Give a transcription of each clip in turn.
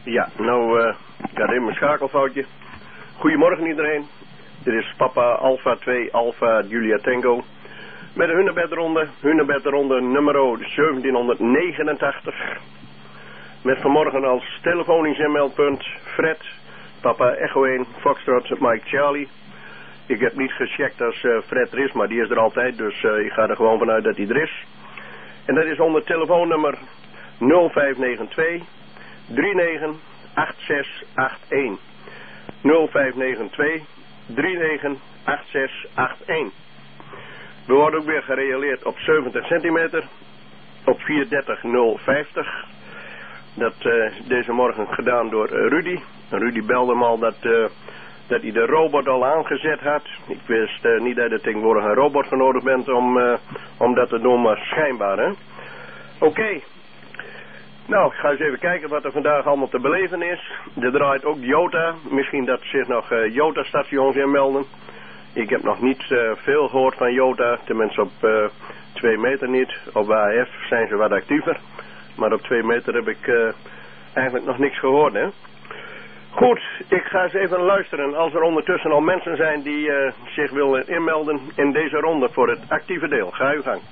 Ja, nou, ik had even een schakelfoutje. Goedemorgen iedereen. Dit is Papa Alpha 2 Alpha Julia Tango. Met de Hunebedronde nummer 1789. Met vanmorgen als telefonisch inmeldpunt Fred, Papa Echo 1, Foxtrot, Mike Charlie. Ik heb niet gecheckt als Fred er is, maar die is er altijd, dus ik ga er gewoon vanuit dat hij er is. En dat is onder telefoonnummer 0592 398681. 0592 398681. We worden ook weer gereguleerd op 70 centimeter. Op 43050. Dat deze morgen gedaan door Rudy. Rudy belde me al dat hij de robot al aangezet had. Ik wist niet dat er tegenwoordig een robot voor nodig bent om dat te doen, maar schijnbaar, hè. Oké. Nou, ik ga eens even kijken wat er vandaag allemaal te beleven is. Er draait ook Jota. Misschien dat zich nog Jota-stations inmelden. Ik heb nog niet veel gehoord van Jota. Tenminste op 2 meter niet. Op AF zijn ze wat actiever. Maar op 2 meter heb ik eigenlijk nog niks gehoord, hè. Goed, ik ga eens even luisteren. Als er ondertussen al mensen zijn die zich willen inmelden in deze ronde voor het actieve deel. Ga uw gang.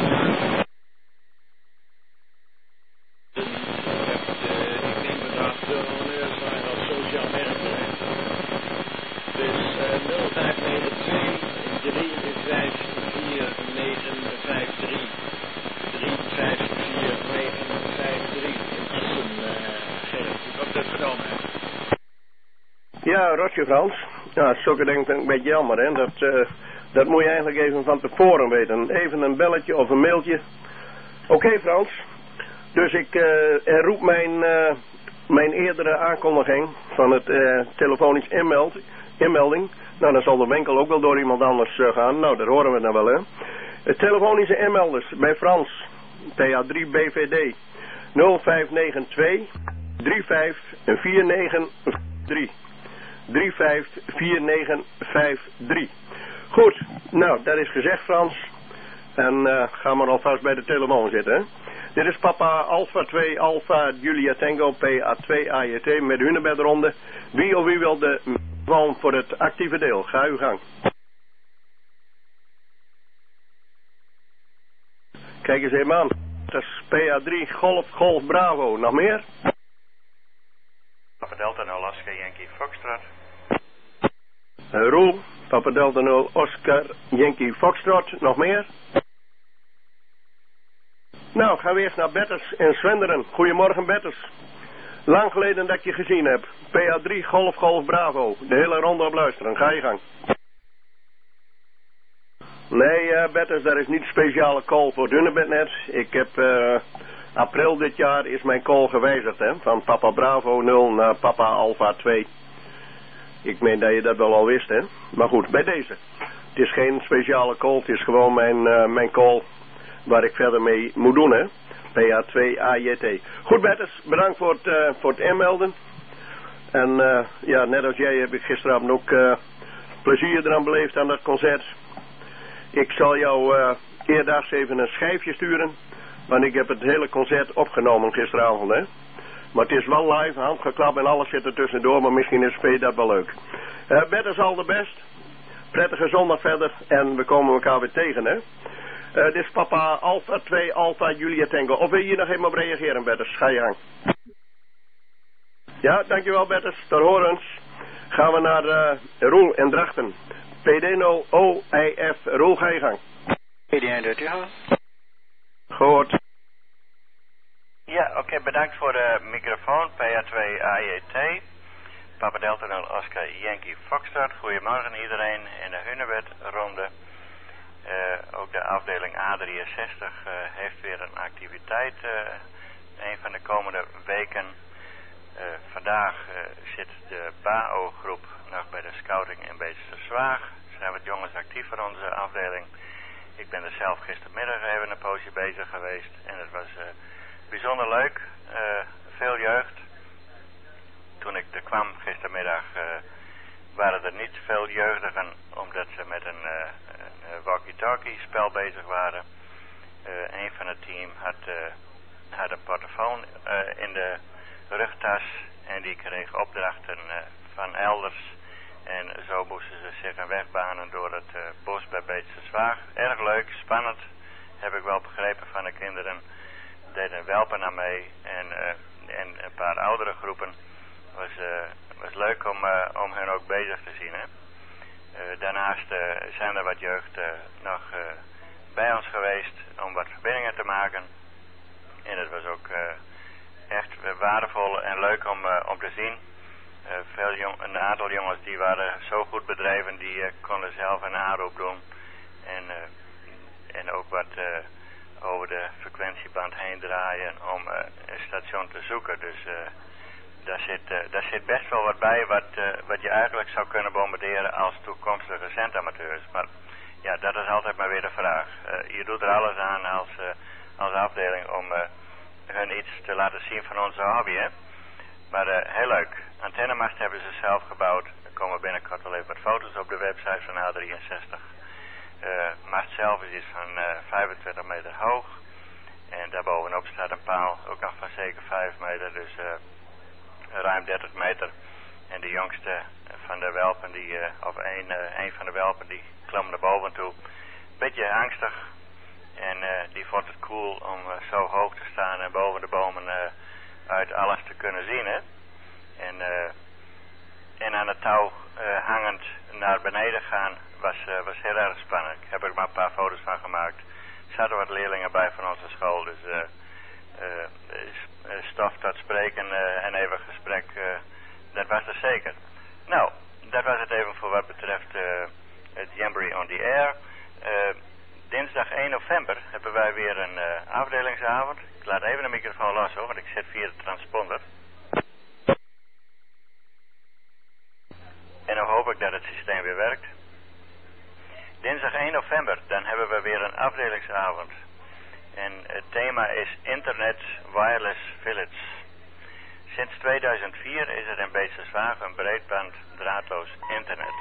Ja, Rotje Frans. Ja, zulke denk ik een beetje jammer, hè. Dat moet je eigenlijk even van tevoren weten. Even een belletje of een mailtje. Oké, Frans. Dus ik herroep mijn eerdere aankondiging van het telefonisch inmelding. Nou, dan zal de winkel ook wel door iemand anders gaan. Nou, dat horen we dan wel, hè. Het telefonische inmelders bij Frans. PA3 BVD. 0592 354953. 354953. Goed, nou, dat is gezegd, Frans. En ga maar alvast bij de telefoon zitten, hè. Dit is Papa Alpha 2 Alpha Julia Tango PA2 AJT met de Hunebedronde. Wie of wie wil de telefoon voor het actieve deel? Ga uw gang. Kijk eens even aan. Dat is PA3 Golf Bravo. Nog meer? Papa Delta 0 Oscar Yankee Foxtrot. Roel, Papa Delta 0 Oscar Yankee Foxtrot. Nog meer? Nou, gaan we eerst naar Betters in Zwenderen. Goedemorgen, Betters. Lang geleden dat ik je gezien heb. PA3 Golf Bravo. De hele ronde op luisteren. Ga je gang. Nee, Betters, dat is niet speciale call voor Dunnebednet. Ik heb april dit jaar is mijn call gewijzigd, hè. Van Papa Bravo 0 naar Papa Alpha 2. Ik meen dat je dat wel al wist, hè. Maar goed, bij deze. Het is geen speciale call. Het is gewoon mijn call waar ik verder mee moet doen, hè. PA2 AJT. Goed, Betters, bedankt voor het inmelden. En ja, net als jij heb ik gisteravond ook plezier eraan beleefd aan dat concert. Ik zal jou eerdaags even een schijfje sturen. Want ik heb het hele concert opgenomen gisteravond, hè. Maar het is wel live, handgeklap en alles zit er tussendoor. Maar misschien is V dat wel leuk. Betters, al de best. Prettige zondag verder. En we komen elkaar weer tegen, hè. Dit is Papa Alpha 2 Alpha Julia Tango. Of wil je hier nog even op reageren, Betters? Ga je gang. Ja, dankjewel, Betters. Tot horens. Gaan we naar Roel in Drachten. PD0 OIF. Roel, ga je gang. PD1 ja. Gehoord. Ja, oké, bedankt voor de microfoon. PA2 AJT. Papa Delta 0 Oscar Yankee Foxtrot. Goedemorgen iedereen in de Hunebedronde. Ook de afdeling A63 heeft weer een activiteit. Een van de komende weken. Vandaag zit de BAO-groep nog bij de scouting in Beesterswaag. Er zijn wat jongens actief voor onze afdeling. Ik ben er zelf gistermiddag even een poosje bezig geweest. En het was bijzonder leuk. Veel jeugd. Toen ik er kwam gistermiddag waren er niet veel jeugdigen. Omdat ze met een walkie-talkie spel bezig waren. Een van het team had een portofoon in de rugtas die kreeg opdrachten van elders. En zo moesten ze zich een weg banen door het bos bij Beetse Zwaag. Erg leuk, spannend, heb ik wel begrepen van de kinderen. Deden welpen aan mee en een paar oudere groepen. Was leuk om hen ook bezig te zien. Hè? Daarnaast zijn er wat jeugd nog bij ons geweest om wat verbindingen te maken. En het was ook echt waardevol en leuk om te zien. Een aantal jongens die waren zo goed bedreven, die konden zelf een aanroep doen. En ook wat over de frequentieband heen draaien om een station te zoeken. Dus daar zit best wel wat bij wat je eigenlijk zou kunnen bombarderen als toekomstige zendamateurs. Maar ja, dat is altijd maar weer de vraag. Je doet er alles aan als afdeling om hun iets te laten zien van onze hobby, hè. Maar heel leuk. Antennemast hebben ze zelf gebouwd. Er komen binnenkort wel even wat foto's op de website van A63. Mast zelf is iets van 25 meter hoog. En daarbovenop staat een paal, ook nog van zeker 5 meter, dus ruim 30 meter. En de jongste van de welpen, of een van de welpen, die klom naar boven toe. Beetje angstig. En die vond het cool om zo hoog te staan en boven de bomen uit alles te kunnen zien, hè. En aan het touw hangend naar beneden gaan was heel erg spannend. Ik heb er maar een paar foto's van gemaakt. Er zaten wat leerlingen bij van onze school, dus stof tot spreken en even gesprek, dat was er zeker. Nou, dat was het even voor wat betreft het Jamboree on the Air. Dinsdag 1 november hebben wij weer een afdelingsavond. Ik laat even de microfoon los hoor, want ik zit via de transponder. En dan hoop ik dat het systeem weer werkt. Dinsdag 1 november, dan hebben we weer een afdelingsavond. En het thema is Internet Wireless Village. Sinds 2004 is er in Beetse Zwaag een breedband draadloos internet.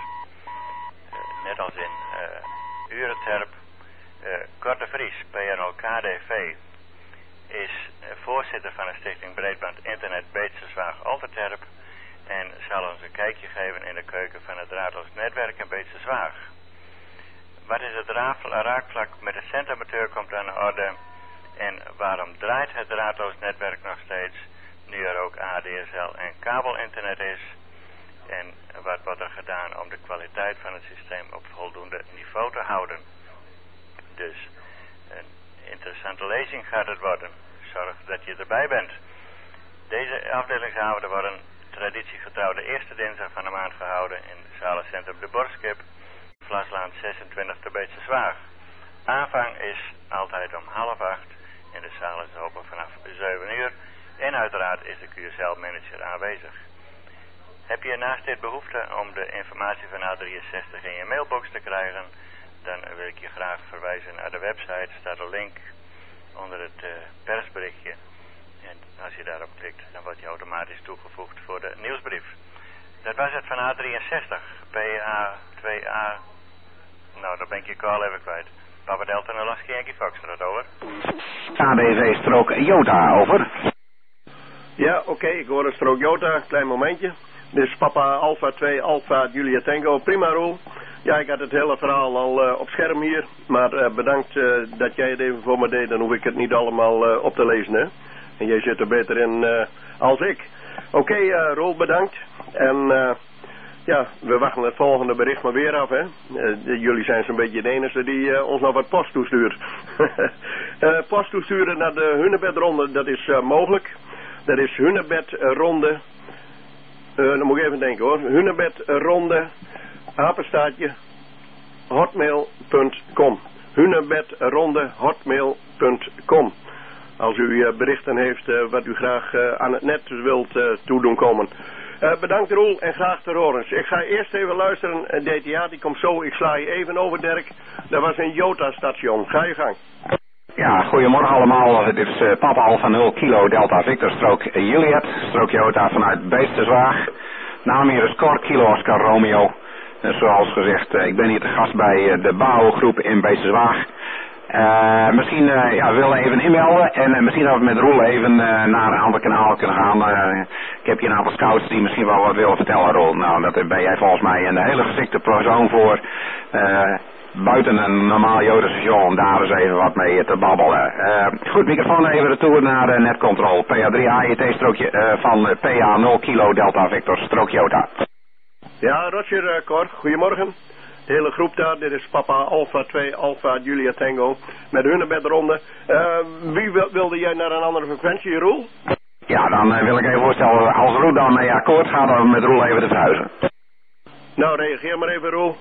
Net als in Urenterp. Cor de Vries, PNO-KDV, is voorzitter van de stichting Breedband Internet Beetse Zwaag Alterterp en zal ons een kijkje geven in de keuken van het draadloos netwerk in Beetse Zwaag. Wat is het raakvlak met de zendamateur komt aan de orde en waarom draait het draadloos netwerk nog steeds, nu er ook ADSL en kabelinternet is, en wat wordt er gedaan om de kwaliteit van het systeem op voldoende niveau te houden. Dus een interessante lezing gaat het worden. Zorg dat je erbij bent. Deze afdelingsavonden worden traditiegetrouw de eerste dinsdag van de maand gehouden in het zalencentrum De Borskip, Vlaslaan 26 te Beetse Zwaag. Aanvang is altijd om 7:30 en de zaal is open vanaf 7 uur. En uiteraard is de QSL-manager aanwezig. Heb je naast dit behoefte om de informatie van A63 in je mailbox te krijgen, dan wil ik je graag verwijzen naar de website. Er staat een link onder het persberichtje. En als je daarop klikt, dan word je automatisch toegevoegd voor de nieuwsbrief. Dat was het van A63. PA2A. Nou, dan ben ik je call even kwijt. Papa Delta en Lasky Yankee Foxtrot, over. ADV strook Jota, over. Ja, oké, ik hoor een strook Jota, klein momentje. Dit is Papa Alpha 2 Alpha Julia Tango, prima Roel. Ja, ik had het hele verhaal al op scherm hier, maar bedankt dat jij het even voor me deed, dan hoef ik het niet allemaal op te lezen, hè. En jij zit er beter in als ik. Oké, Roel, bedankt. En ja, we wachten het volgende bericht maar weer af, hè. Jullie zijn zo'n beetje de enige die ons nog wat post toestuurt. Post toesturen naar de Hunebedronde, dat is mogelijk. Dat is Hunebedronde. Dan moet ik even denken hoor. Hunebedronde, apenstaartje, hotmail.com. Hunebedronde, hotmail.com. Als u berichten heeft wat u graag aan het net wilt toedoen komen. Bedankt Roel en graag te horen. Ik ga eerst even luisteren. DTA die komt zo. Ik sla je even over, Dirk. Dat was een Jota-station. Ga je gang. Ja, goedemorgen allemaal. Dit is Papa Alpha 0 Kilo Delta Victor strook Juliet. Strook Jota vanuit Beetse Zwaag. Naam hier is Cor Kilo Oscar Romeo. Zoals gezegd, ik ben hier te gast bij de BAO-groep in Beetse Zwaag. Misschien willen even inmelden en misschien dat we met Roel even naar een ander kanaal kunnen gaan. Ik heb hier een aantal scouts die misschien wel wat willen vertellen, Roel. Nou, daar ben jij volgens mij een hele geschikte persoon voor. Buiten een normaal Jodenstation om daar eens even wat mee te babbelen. Goed, microfoon even retour naar netcontrol. PA3 AET strookje van PA 0 kilo Delta Victor strook Jota. Ja, Roger, Cor. Goedemorgen. De hele groep daar, dit is Papa Alpha 2 Alpha Julia Tango met hun bedronde. Wie wilde jij naar een andere frequentie, Roel? Ja, dan wil ik even voorstellen, als Roel dan mee akkoord gaat, dan met Roel even te verhuizen. Nou, reageer maar even, Roel.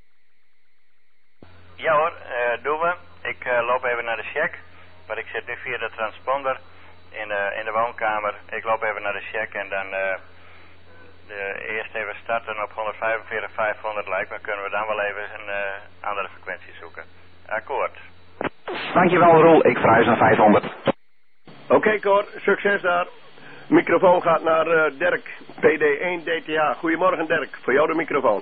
Ja hoor, doen we. Ik loop even naar de check, maar ik zit nu via de transponder in de woonkamer. Ik loop even naar de check en dan eerst even starten op 145.500 lijkt me. Kunnen we dan wel even een andere frequentie zoeken. Akkoord. Dankjewel Roel, ik verhuis naar 500. Oké, Cor, succes daar. Microfoon gaat naar Dirk, PD1 DTA. Goedemorgen Dirk, voor jou de microfoon.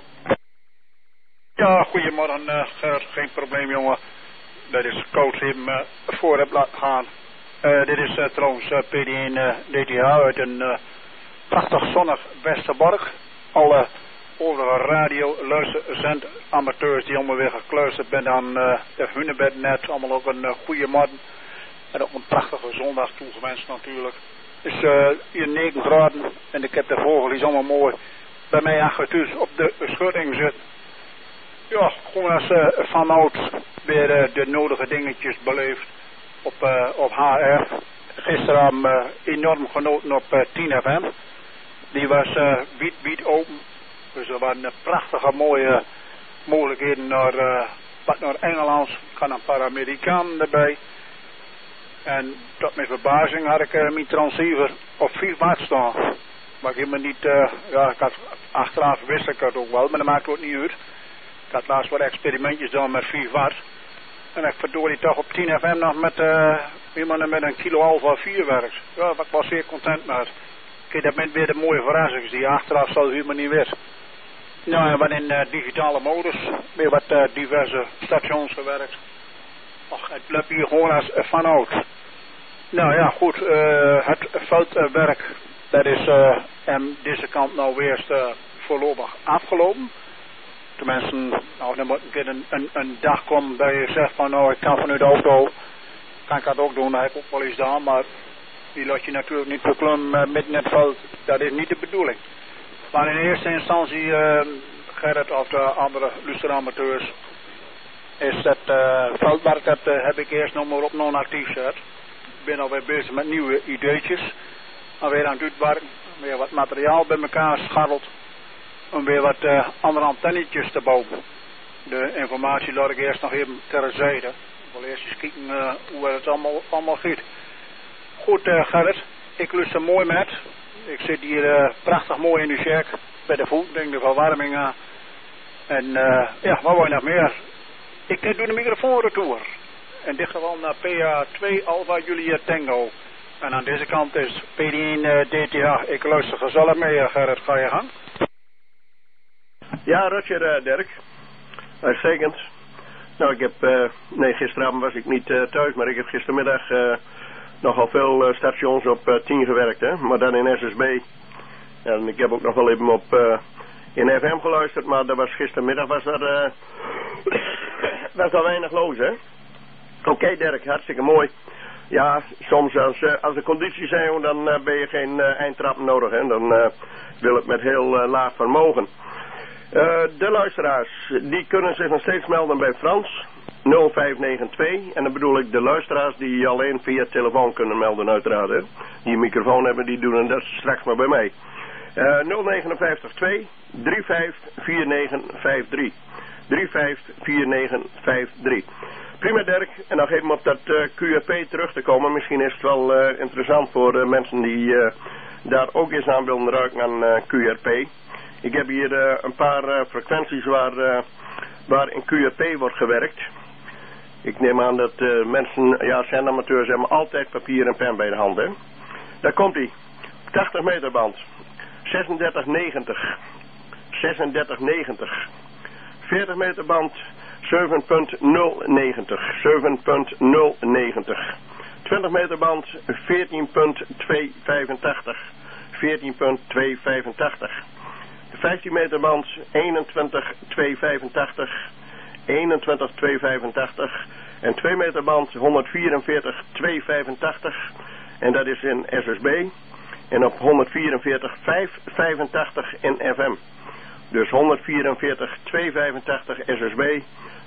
Ja, goedemorgen Gerrit, geen probleem jongen. Dat is coach hem voor heb laten gaan. Dit is trouwens PD1 DTA uit een prachtig zonnig Westerbork. Alle overige radio, luisterzend, amateurs die allemaal weer gekluisterd ben aan de Hunebed net. Allemaal ook een goede morgen. En ook een prachtige zondag toegewenst natuurlijk. Het is hier 9 graden en ik heb de vogel is allemaal mooi bij mij achter thuis op de schutting zit. Ja, gewoon als vanouds weer de nodige dingetjes beleefd op HR. Gisteren enorm genoten op 10 FM. Die was wiet open. Dus er waren prachtige mooie mogelijkheden naar Engeland. Ik had een paar Amerikanen erbij. En tot mijn verbazing had ik mijn transceiver op 4 watt staan. Maar ik helemaal niet, ik had achteraf wist ik het ook wel, maar dat maakt ook niet uit. Ik had laatst wat experimentjes gedaan met 4 watt. En ik verdorie toch op 10 FM nog met iemand met een kilo Alpha 4 werkt. Ja, ik was zeer content met. Kijk, dat bent weer de mooie verrassing die achteraf zal u helemaal niet weten. Nou, en wat in digitale modus, weer wat diverse stations gewerkt. Och, het loopt hier gewoon als vanouds. Nou ja, goed, het veldwerk, dat is aan deze kant nou weer voorlopig afgelopen. Tenminste, nou, dan moet een keer een dag komen dat je zegt van, nou, ik kan vanuit de auto, kan ik dat ook doen, dat heb ik ook wel eens gedaan, maar die laat je natuurlijk niet verklemmen midden in het veld, dat is niet de bedoeling. Maar in eerste instantie, Gerrit of de andere luisteramateurs, is dat veldwerk, dat heb ik eerst nog maar op non-actief gezet. Ik ben alweer bezig met nieuwe ideetjes. Alweer aan het uitwerken, weer wat materiaal bij elkaar scharreld. Om weer wat andere antennetjes te bouwen. De informatie laat ik eerst nog even terzijde. Ik wil eerst eens kijken hoe het allemaal gaat. Goed Gerrit, ik lust er mooi met. Ik zit hier prachtig mooi in de shack. Bij de voet, denk de verwarming aan. En ja, wat wil je nog meer? Ik doe de microfoon retour. In dit geval naar PA2 Alpha Julia Tango. En aan deze kant is PD1 DTA. Ik luister gezellig mee, Gerrit. Ga je gang? Ja, Roger, Dirk. Uitstekend. Nou, ik heb, gisteravond was ik niet thuis, maar ik heb gistermiddag nogal veel stations op 10 gewerkt, hè. Maar dan in SSB. En ik heb ook nog wel even op in FM geluisterd, maar dat was gistermiddag was er weinig los, hè. Oké, Dirk, hartstikke mooi. Ja, soms als de condities zijn, dan ben je geen eindtrap nodig, hè. Dan wil het met heel laag vermogen. De luisteraars, die kunnen zich nog steeds melden bij Frans, 0592. En dan bedoel ik de luisteraars die alleen via telefoon kunnen melden uiteraard. Hè. Die een microfoon hebben, die doen dat straks maar bij mij. 0592 354953. 354953. Prima Dirk, en nog even op dat QRP terug te komen. Misschien is het wel interessant voor mensen die daar ook eens aan willen ruiken aan QRP. Ik heb hier een paar frequenties waar in QRP wordt gewerkt. Ik neem aan dat mensen, ja, zendamateurs hebben altijd papier en pen bij de hand, hè. Daar komt hij. 80 meter band. 3690. 3690. 40 meter band. 7.090. 7.090. 20 meter band. 14.285. 14.285. De 15 meter band 21,285. 21,285. En 2 meter band 144,285. En dat is in SSB. En op 144,585 in FM. Dus 144,285 SSB.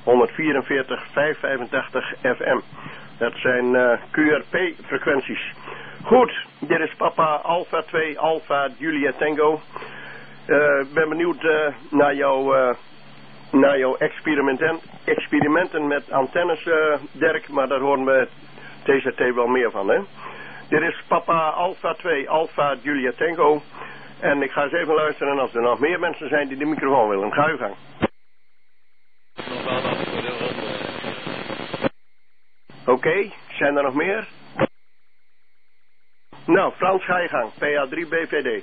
144,585 FM. Dat zijn QRP-frequenties. Goed, dit is Papa Alpha 2 Alpha Julia Tango. Ik ben benieuwd naar jouw experimenten met antennes, Dirk. Maar daar horen we TZT wel meer van, hè. Dit is Papa Alpha 2 Alpha Julia Tango. En ik ga eens even luisteren als er nog meer mensen zijn die de microfoon willen. Ga uw gang. Oké, zijn er nog meer? Nou, Frans, ga je gang. PA3 BVD.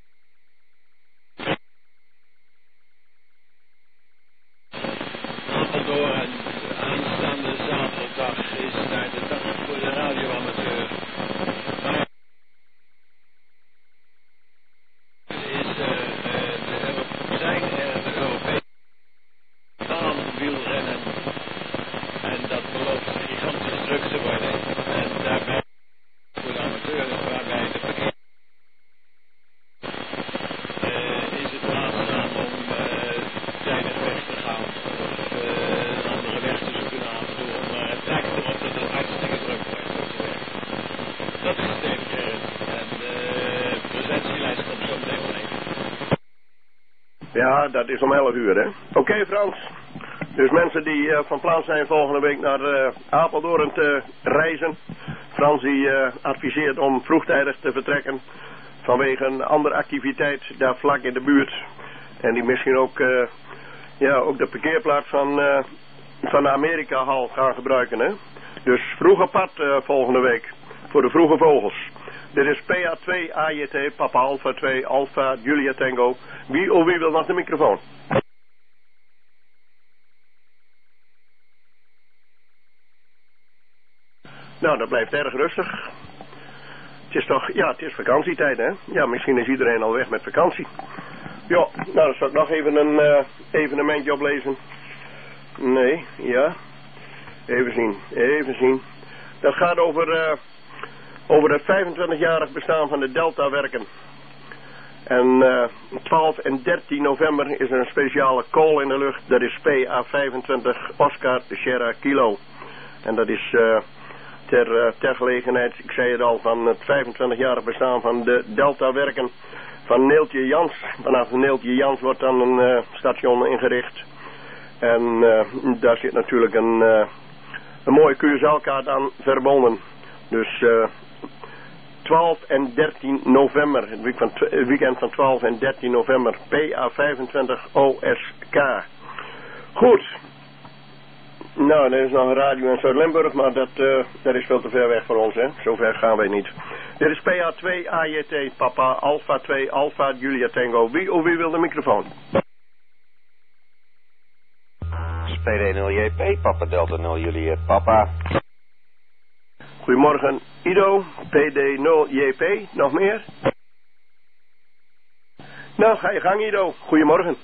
Apeldoorn, aanstaande zaterdag is daar de dag voor de radioamateur. Maar zijn er de Europese baanwielrennen. En dat belooft gigantisch druk te worden. En daarbij voor de amateurs, waarbij de verkeer is het raadzaam om tijdig weg te gaan of een andere weg te zoeken naar Apeldoorn. Maar het lijkt erop dat het hartstikke druk wordt. Dat is het enige. En de presentielijst komt zo meteen wel even. Ja, dat is om 11 uur, hè. Oké, Frans. Dus mensen die van plan zijn volgende week naar Apeldoorn te reizen. Frans die adviseert om vroegtijdig te vertrekken. Vanwege een andere activiteit daar vlak in de buurt. En die misschien ook, ook de parkeerplaats van de Amerika-hal gaan gebruiken, hè. Dus vroeg apart volgende week. Voor de vroege vogels. Dit is PA2 AJT, Papa Alpha 2 Alpha Julia Tango. Wie wil nog de microfoon? Nou, dat blijft erg rustig. Het is toch, het is vakantietijd, hè? Ja, misschien is iedereen al weg met vakantie. Ja, nou, dan zal ik nog even een evenementje oplezen. Nee, ja. Even zien. Dat gaat over het 25-jarig bestaan van de Delta-werken. En 12 en 13 november is er een speciale call in de lucht. Dat is PA25 Oscar Sierra Kilo. En dat is ter gelegenheid, ik zei het al, van het 25-jarig bestaan van de Delta-werken van Neeltje Jans. Vanaf Neeltje Jans wordt dan een station ingericht. En daar zit natuurlijk een mooie QSL-kaart aan verbonden. Dus 12 en 13 november, het weekend van 12 en 13 november, PA25 OSK. Goed. Nou, er is nog een radio in Zuid-Limburg, maar dat is veel te ver weg voor ons, hè. Zover gaan wij niet. Dit is PA2 AJT, Papa Alpha 2 Alpha Julia Tango. Wie wil de microfoon? PD 0 JP, Papa Delta 0 Juliet, Papa. Goedemorgen, Ido, PD 0 JP, nog meer? Nou, ga je gang, Ido. Goedemorgen.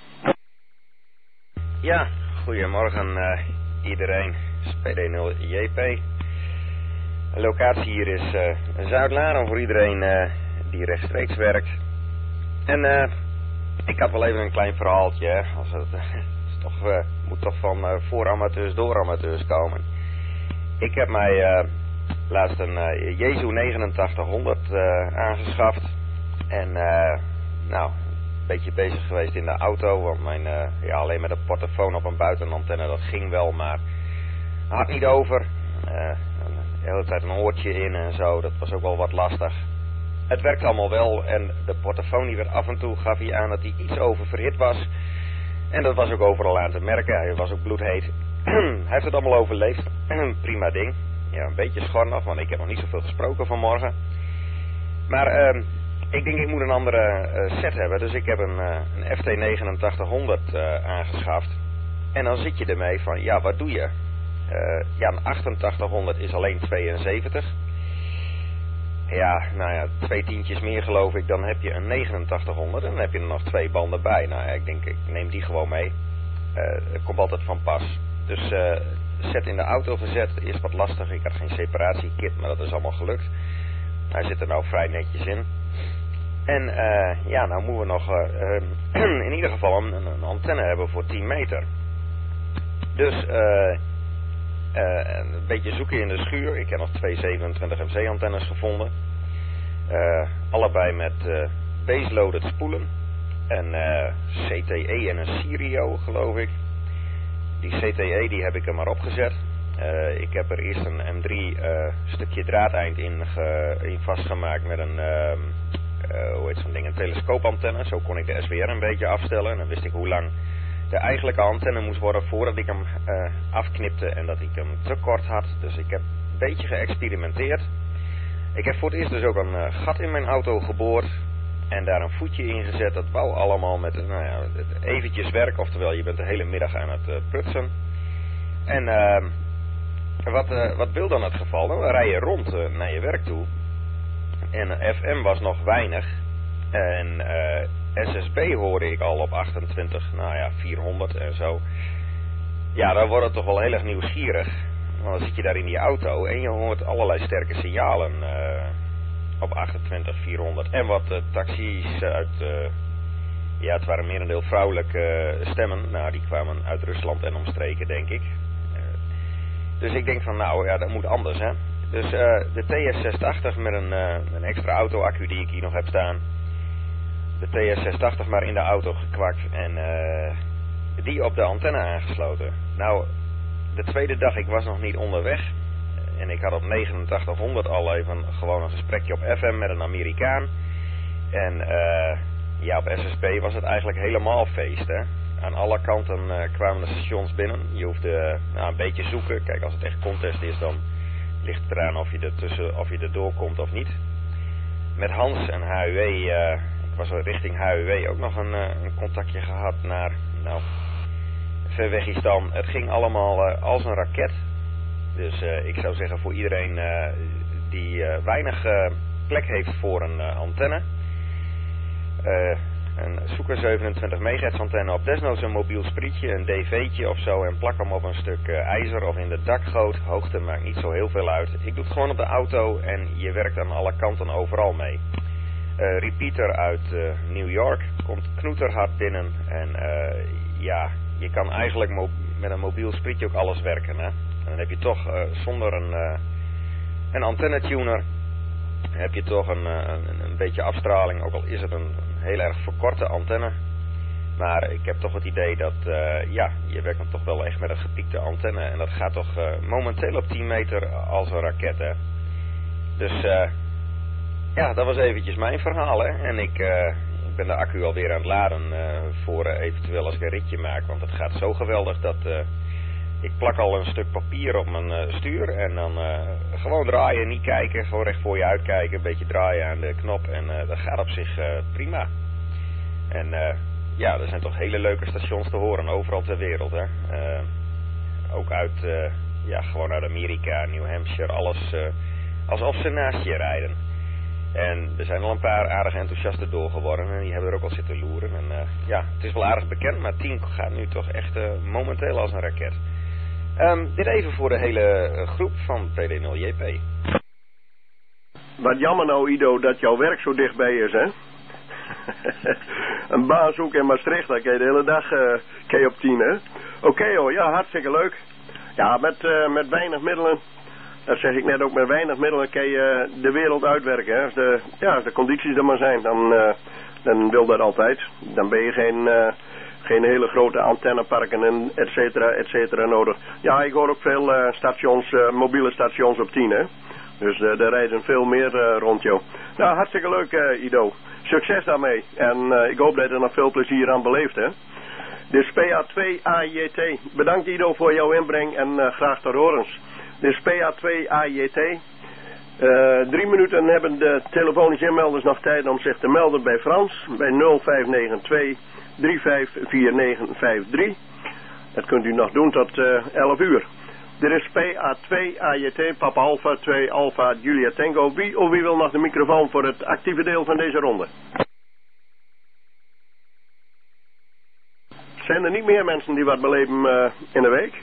Ja, goedemorgen iedereen. PD 0 JP. De locatie hier is Zuid-Laren voor iedereen die rechtstreeks werkt. En ik had wel even een klein verhaaltje, hè, als het moet toch van voor-amateurs door amateurs komen. Ik heb mij laatst een Jezu 8900 aangeschaft. En een beetje bezig geweest in de auto. Want alleen met een portofoon op een buitenantenne, dat ging wel, maar had niet over. De hele tijd een oortje in en zo, dat was ook wel wat lastig. Het werkte allemaal wel en de portofoon die werd af en toe, gaf hij aan dat hij iets oververhit was. En dat was ook overal aan te merken, hij was ook bloedheet. Hij heeft het allemaal overleefd. Prima ding. Ja, een beetje schor nog, want ik heb nog niet zoveel gesproken vanmorgen. Maar ik denk ik moet een andere set hebben. Dus ik heb een FT 8900 aangeschaft. En dan zit je ermee van, ja, wat doe je? Een 8800 is alleen 72. ja, nou ja, 2 tientjes meer geloof ik, dan heb je een 8900 en dan heb je er nog 2 banden bij. Nou ja, ik denk, ik neem die gewoon mee. Het komt altijd van pas. Dus zet in de auto gezet is wat lastig. Ik had geen separatiekit, maar dat is allemaal gelukt. Hij zit er nou vrij netjes in. En ja, nou moeten we nog in ieder geval een antenne hebben voor 10 meter. Dus een beetje zoeken in de schuur. Ik heb nog 2 27 MC antennes gevonden. Allebei met base-loaded spoelen. Een CTE en een Sirio geloof ik. Die CTE die heb ik er maar opgezet. Ik heb er eerst een M3 stukje draadeind in vastgemaakt met een hoe heet zo'n ding, een telescoopantenne. Zo kon ik de SWR een beetje afstellen. En dan wist ik hoe lang de eigenlijke antenne moest worden voordat ik hem afknipte en dat ik hem te kort had. Dus ik heb een beetje geëxperimenteerd. Ik heb voor het eerst dus ook een gat in mijn auto geboord en daar een voetje in gezet. Dat wou allemaal met nou ja, eventjes werk, oftewel je bent de hele middag aan het prutsen. En wat wil dan het geval? Dan rij je rond naar je werk toe. En FM was nog weinig. En SSB hoorde ik al op 28, nou ja, 400 en zo. Ja, dan wordt het toch wel heel erg nieuwsgierig. Want dan zit je daar in die auto en je hoort allerlei sterke signalen op 28, 400. En wat taxis uit, ja, het waren merendeel vrouwelijke stemmen. Nou, die kwamen uit Rusland en omstreken, denk ik. Dus ik denk van, nou ja, dat moet anders, hè. Dus de TS680 met een extra auto-accu die ik hier nog heb staan. De TS680 maar in de auto gekwakt en die op de antenne aangesloten. Nou, de tweede dag, ik was nog niet onderweg. En ik had op 8900 al even gewoon een gesprekje op FM met een Amerikaan. En ja, op SSB was het eigenlijk helemaal feest, hè. Aan alle kanten kwamen de stations binnen. Je hoefde nou, een beetje zoeken. Kijk, als het echt contest is, dan ligt het eraan of je er doorkomt of niet. Met Hans en HUW, ik was richting HUW ook nog een contactje gehad naar, nou, Verwegistan. Het ging allemaal als een raket. Dus ik zou zeggen voor iedereen die weinig plek heeft voor een antenne. Zoek een 27 MHz antenne op, desnoods een mobiel sprietje, een dv'tje of zo en plak hem op een stuk ijzer of in de dakgoot. Hoogte maakt niet zo heel veel uit. Ik doe het gewoon op de auto en je werkt aan alle kanten overal mee. Repeater uit New York komt knoeterhard binnen en ja, je kan eigenlijk met een mobiel sprietje ook alles werken, hè. En dan heb je toch zonder een antennetuner heb je toch een beetje afstraling, ook al is het een heel erg verkorte antenne. Maar ik heb toch het idee dat, ja, je werkt dan toch wel echt met een gepiekte antenne. En dat gaat toch momenteel op 10 meter als een raket, hè. Dus, ja, dat was eventjes mijn verhaal, hè. En ik ben de accu alweer aan het laden voor eventueel als ik een ritje maak. Want het gaat zo geweldig dat ik plak al een stuk papier op mijn stuur. En dan gewoon draaien, niet kijken, gewoon recht voor je uitkijken. Een beetje draaien aan de knop en dat gaat op zich prima. En ja, er zijn toch hele leuke stations te horen, overal ter wereld, hè. Ook uit, ja, gewoon uit Amerika, New Hampshire, alles alsof ze naast je rijden. En er zijn al een paar aardig enthousiasten doorgeworden en die hebben er ook al zitten loeren. En ja, het is wel aardig bekend, maar 10 gaat nu toch echt momenteel als een raket. Dit even voor de hele groep van PD0JP. Wat jammer nou, Ido, dat jouw werk zo dichtbij is, hè? Een baan zoeken in Maastricht, dan kan je de hele dag kan je op 10, hè? Oké, hoor, ja, hartstikke leuk. Ja, met weinig middelen, dat zeg ik net ook, met weinig middelen kan je de wereld uitwerken, hè? Als de condities er maar zijn, dan wil dat altijd. Dan ben je geen hele grote antenneparken en et cetera nodig. Ja, ik hoor ook veel stations, mobiele stations op 10, hè. Dus er rijden veel meer rond jou. Nou, hartstikke leuk, Ido. Succes daarmee. En ik hoop dat je er nog veel plezier aan beleeft, hè. Dit is PA2 AJT. Bedankt, Ido, voor jouw inbreng en graag tot horens. Dit is PA2 AJT. 3 minuten hebben de telefonische inmelders nog tijd om zich te melden bij Frans. Bij 0592 354953. Dat kunt u nog doen tot 11 uur. Dit is PA2 AJT, Papa Alpha 2 Alpha Julia Tango. Wie wil nog de microfoon voor het actieve deel van deze ronde? Zijn er niet meer mensen die wat beleven in de week?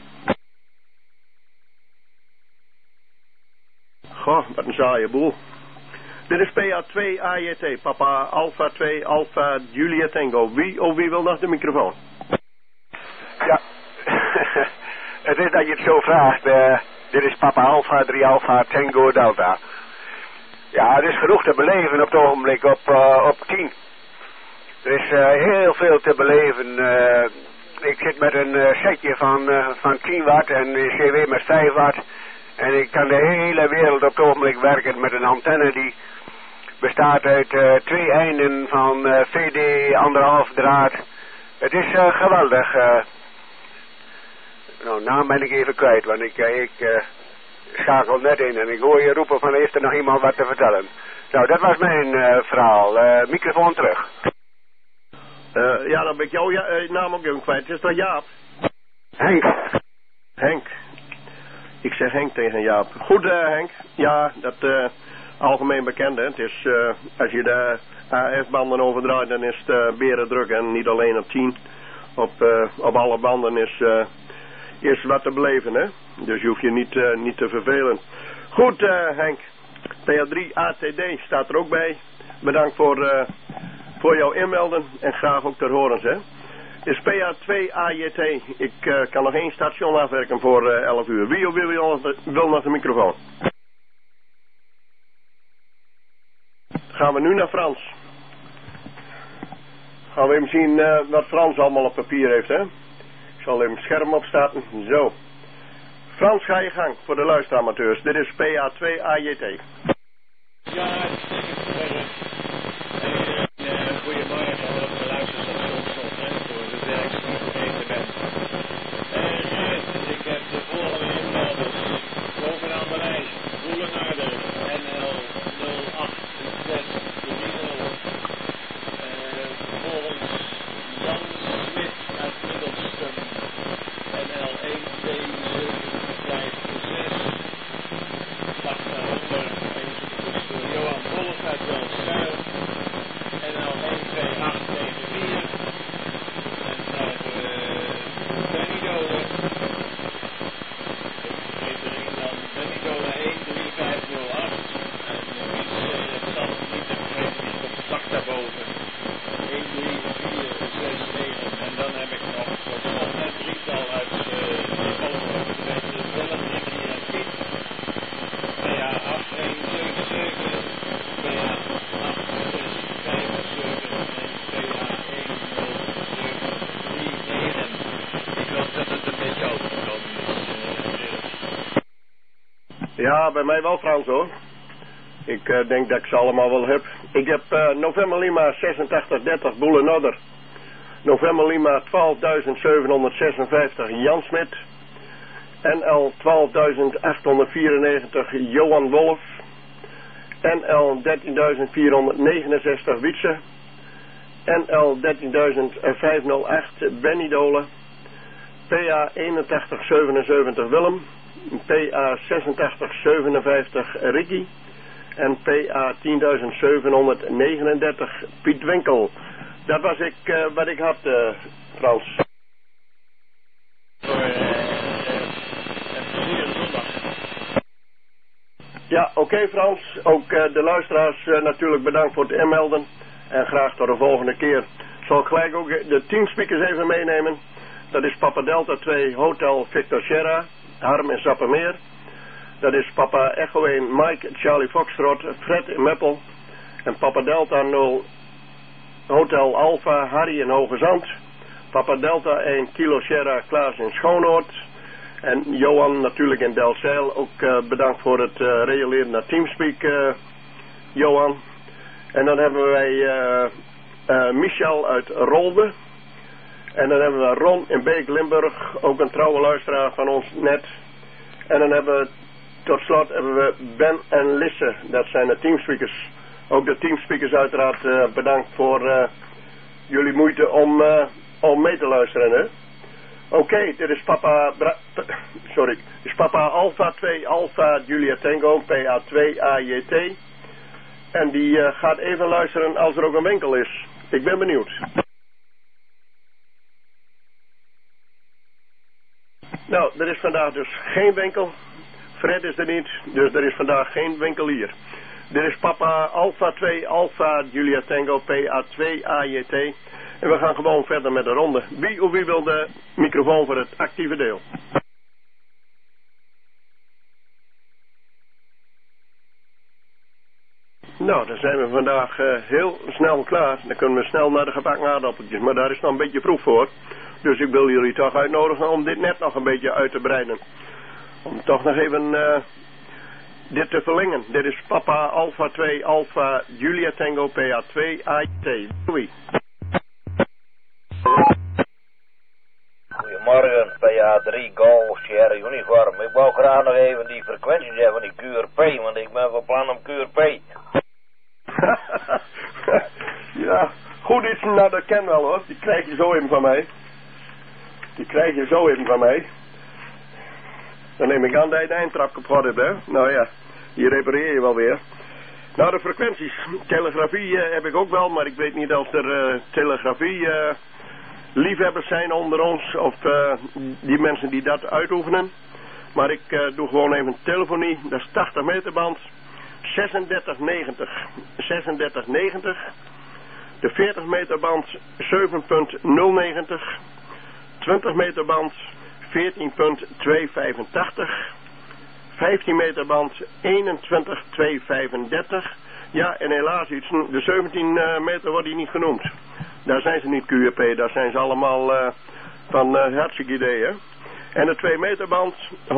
Goh, wat een saaie boel. Dit is PA2 AJT, Papa Alpha 2 Alpha Julia Tango. Wie wil nog de microfoon? Ja, het is dat je het zo vraagt. Dit is Papa Alpha 3 Alpha Tango Delta. Ja, er is genoeg te beleven op het ogenblik op 10. Er is heel veel te beleven. Ik zit met een setje van 10 watt en een CW met 5 watt. En ik kan de hele wereld op het ogenblik werken met een antenne die bestaat uit 2 einden van VD 1,5 draad. Het is geweldig. Nou, naam ben ik even kwijt, want ik schakel net in en ik hoor je roepen van heeft er nog iemand wat te vertellen. Nou, dat was mijn verhaal. Microfoon terug. Ja, dan ben ik jouw naam ook even kwijt. Het is toch Jaap? Henk. Ik zeg Henk tegen Jaap. Goed, Henk. Ja, dat algemeen bekend, hè. Het is, als je de AF-banden overdraait, dan is het berendruk en niet alleen op 10. Op alle banden is wat te beleven, hè. Dus je hoeft je niet te vervelen. Goed, Henk. PA3 ATD staat er ook bij. Bedankt voor jouw inmelden en graag ook ter horens, hè. Is PA2 AJT. Ik kan nog 1 station afwerken voor 11 uur. Wie wil nog de microfoon? Gaan we nu naar Frans. Gaan we even zien wat Frans allemaal op papier heeft, hè. Ik zal even het scherm opstarten. Zo. Frans, ga je gang voor de luisteramateurs. Dit is PA2 AJT. Ja, goedemorgen op de luisterstations voor de werkzaamheden bent. Ik heb de volgende inmelders. Bovenaan de lijst, Boelenarder, NL 086 volgens Jan Smit uit Middelstum, NL 12756. Wacht daaronder, even Johan Wolf uit Welzuil. NL 12894 en naar Benny Dolen. Ik vergeet erin dan Benny Dolen 13508 en het zal niet te vergeten, die komt vlak daarboven 13469 en dan heb ik nog tot slot het drietal uit Polen, Willem, Ricky en Piet, PA 8177, PA 8657 en PA 1039. Ik hoop dat het een beetje overgekomen is. Ja, bij mij wel Frans hoor. Ik denk dat ik ze allemaal wel heb. Ik heb November Lima 8630 Boelenodder. November Lima 12756 Jan Smit. NL 12894 Johan Wolf. NL 13469 Wietse. NL 13508 Benny Dolen. PA 8177 Willem. PA 8657 Ricky. En PA 10739 Piet Winkel. Dat was wat ik had, Frans. Voor zondag. Ja, oké, Frans. Ook de luisteraars natuurlijk bedankt voor het inmelden. En graag tot de volgende keer. Zal ik gelijk ook de teamspeakers even meenemen. Dat is Papa Delta 2 Hotel Victor Sierra, Harm en Sappemeer. Dat is Papa Echo 1 Mike Charlie Foxtrot, Fred in Meppel. En Papa Delta 0 Hotel Alpha Harry in Hoge Zand. Papa Delta 1 Kilo Sierra Klaas in Schoonoord. En Johan natuurlijk in Delzeil. Ook bedankt voor het reageren naar Teamspeak, Johan. En dan hebben wij Michel uit Rolde. En dan hebben we Ron in Beek Limburg. Ook een trouwe luisteraar van ons net. En dan hebben we tot slot Ben en Lisse. Dat zijn de teamspeakers. Ook de teamspeakers uiteraard bedankt voor jullie moeite om mee te luisteren. Hè? Oké, dit is papa... Dit is papa Alpha 2 Alpha Julia Tango PA2 AJT. En die gaat even luisteren als er ook een winkel is. Ik ben benieuwd. Nou, er is vandaag dus geen winkel. Fred is er niet, dus er is vandaag geen winkelier. Dit is papa Alpha 2 Alpha Julia Tango PA2 AJT. En we gaan gewoon verder met de ronde. Wie wil de microfoon voor het actieve deel? Nou, dan zijn we vandaag heel snel klaar. Dan kunnen we snel naar de gebakken aardappeltjes. Maar daar is nog een beetje vroeg voor. Dus ik wil jullie toch uitnodigen om dit net nog een beetje uit te breiden. Om toch nog even dit te verlengen. Dit is papa Alpha 2 Alpha Julia Tango PA2 AJT. Doei. Goedemorgen, PA3 Golf Sierra Uniform. Ik wou graag nog even die frequenties hebben van die QRP, want ik ben van plan om QRP. Ja, goed iets, nou dat ken wel hoor. Die krijg je zo even van mij. Dan neem ik aan dat je de eindtrap kapot hebt, hè. Nou ja, die repareer je wel weer. Nou, de frequenties. Telegrafie heb ik ook wel, maar ik weet niet of er telegrafie liefhebbers zijn onder ons. Of die mensen die dat uitoefenen. Maar ik doe gewoon even telefonie. Dat is 80 meter band. 3690. 3690. De 40 meter band 7.090. 20 meter band 14.285. 15 meter band 21.235. Ja, en helaas iets. De 17 meter wordt hier niet genoemd. Daar zijn ze niet QRP, daar zijn ze allemaal van hartstikke ideeën. En de 2 meter band 144.285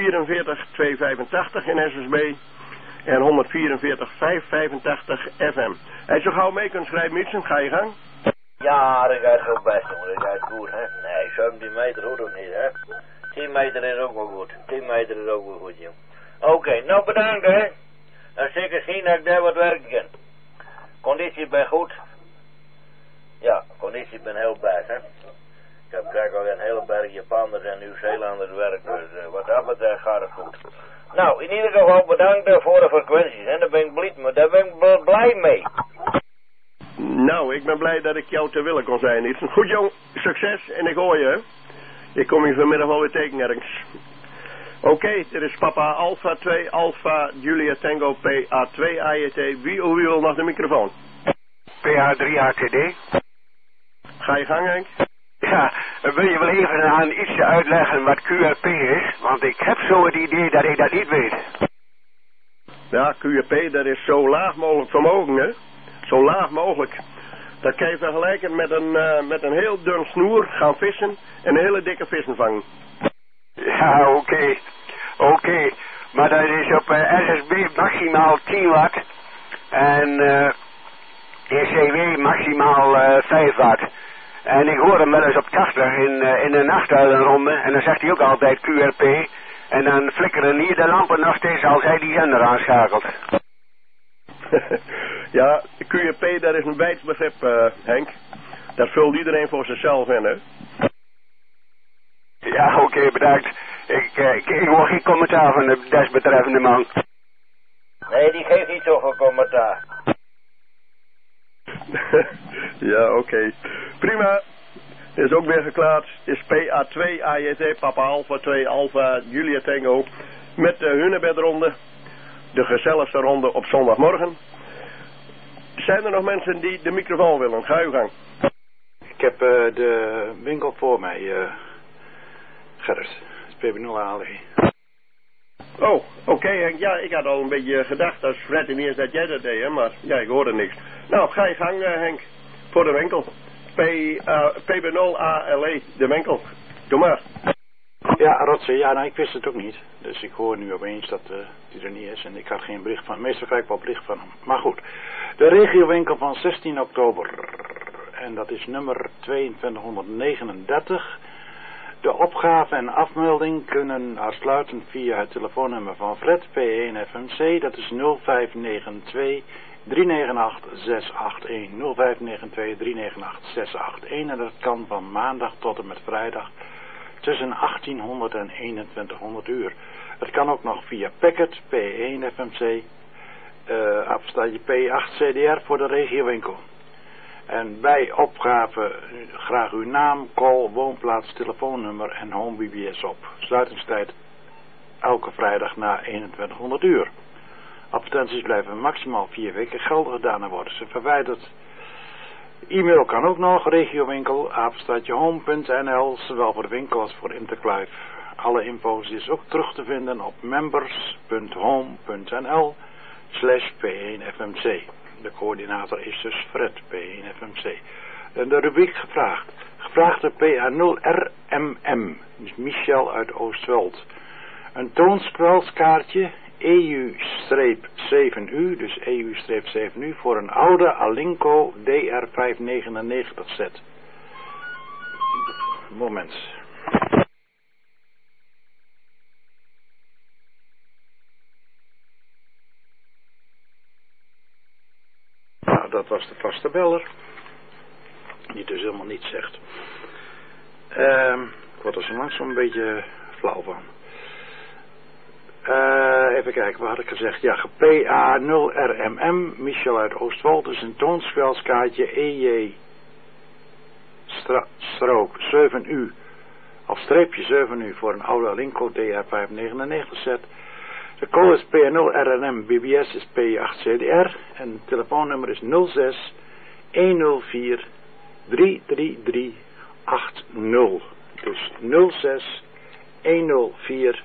in SSB. En 144.585 FM. Als je gauw mee kunt schrijven, Mietsen, ga je gang. Ja, dat gaat zo best, jongen. Dat gaat goed, hè. Nee, 17 meter hoort ook niet, hè. 10 meter is ook wel goed. 10 meter is ook wel goed, jongen. Oké, nou bedankt, hè. En zeker zien dat ik daar wat werken kan. Conditie ben goed. Ja, conditie ben heel best, hè. Ik heb kijk al een hele berg Japanners en Nieuw-Zeelanders werk, dus wat dat betreft gaat het goed. Nou, in ieder geval bedankt voor de frequenties, hè. Daar ben ik blij mee. Nou, ik ben blij dat ik jou te willen kon zijn. Iets goed jong, succes en ik hoor je, hè. Ik kom hier vanmiddag wel weer tegen ergens. Oké, dit is papa Alpha 2 Alpha Julia Tango PA2 AJT. Wie wil nog de microfoon? PA3 ATD. Ga je gang, Henk? Ja, wil je wel even aan iets uitleggen wat QRP is? Want ik heb zo het idee dat ik dat niet weet. Ja, QRP, dat is zo laag mogelijk vermogen, hè. Zo laag mogelijk. Dat kan je vergelijken met een heel dun snoer gaan vissen en een hele dikke vissen vangen. Ja, oké. Maar dat is op SSB maximaal 10 watt. En ECW maximaal 5 watt. En ik hoor hem wel eens op 80 in de nachtuilenronde. En dan zegt hij ook altijd QRP. En dan flikkeren hier de lampen nog steeds als hij die zender aanschakelt. Ja, QRP, dat is een wijds begrip, Henk. Dat vult iedereen voor zichzelf in, hè? Ja, oké, bedankt. Ik hoor geen commentaar van de desbetreffende man. Nee, die geeft niet zoveel commentaar. Ja, oké. Prima. Is ook weer geklaard. Is PA2 AJT, papa Alpha 2 Alpha Julia Tango. Met de Hunebedronde. De gezelligste ronde op zondagmorgen. Zijn er nog mensen die de microfoon willen? Ga uw gang. Ik heb de winkel voor mij, Gerrit. PB0 ALE. Oh, oké. Ja, ik had al een beetje gedacht als Fred en eerst dat jij dat deed, hè, maar ja, ik hoorde niks. Nou, ga je gang, Henk. Voor de winkel. PB0 ALE, de winkel. Doe maar. Ja, Rotse, ja, nou, ik wist het ook niet. Dus ik hoor nu opeens dat die er niet is. En ik had geen bericht van. Meestal krijg ik wel bericht van hem. Maar goed. De regiowinkel van 16 oktober. En dat is nummer 2239. De opgave en afmelding kunnen aansluiten via het telefoonnummer van Fred P1 FMC. Dat is 0592 398 681. 0592 398 681. En dat kan van maandag tot en met vrijdag tussen 1800 en 2100 uur. Het kan ook nog via Packet, P1 FMC, afstandje P8 CDR voor de regiowinkel. En bij opgave graag uw naam, call, woonplaats, telefoonnummer en home BBS op. Sluitingstijd elke vrijdag na 2100 uur. Advertenties blijven maximaal 4 weken geldig, daarna worden ze verwijderd. E-mail kan ook nog, regiowinkel, home.nl, zowel voor de winkel als voor Interclive. Alle info is ook terug te vinden op members.home.nl/P1FMC. De coördinator is dus Fred, P1FMC. En de rubriek gevraagd. Gevraagde PA0RMM, dus Michel uit Oostweld. Een toonspelskaartje EU-7U, dus EU-7U, voor een oude Alinco DR599 set. Moment. Nou, dat was de vaste beller. Die dus helemaal niets zegt. Ik word er zo langzaam een beetje flauw van. Even kijken, wat had ik gezegd? Ja, PA0RMM, Michel uit Oostwold, dus een toonspelskaartje EJ-7U, of streepje 7U voor een oude Alinco DR599 set. De code is PA0RMM, BBS is P8CDR en het telefoonnummer is 06 104 333 80. Dus 06 104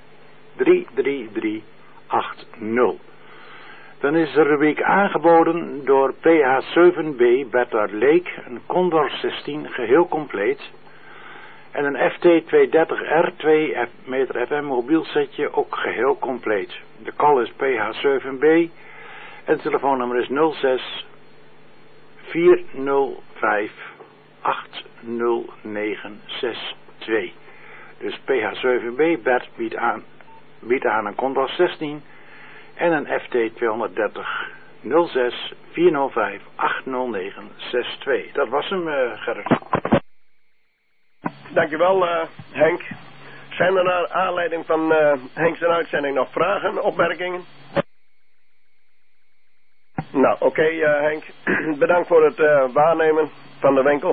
33380. Dan is de rubriek aangeboden door PH7B Bernard Lake, een Condor 16 geheel compleet. En een FT230R 2 meter FM mobiel setje ook geheel compleet. De call is PH7B en het telefoonnummer is 06 405 80962. Dus PH7B Bert biedt aan een Condor 16 en een FT230 06 405 80962. Dat was hem, Gerrit. Dankjewel, Henk. Zijn er naar aanleiding van Henk's uitzending nog vragen, opmerkingen? Nou, oké, Henk. Bedankt voor het waarnemen van de winkel.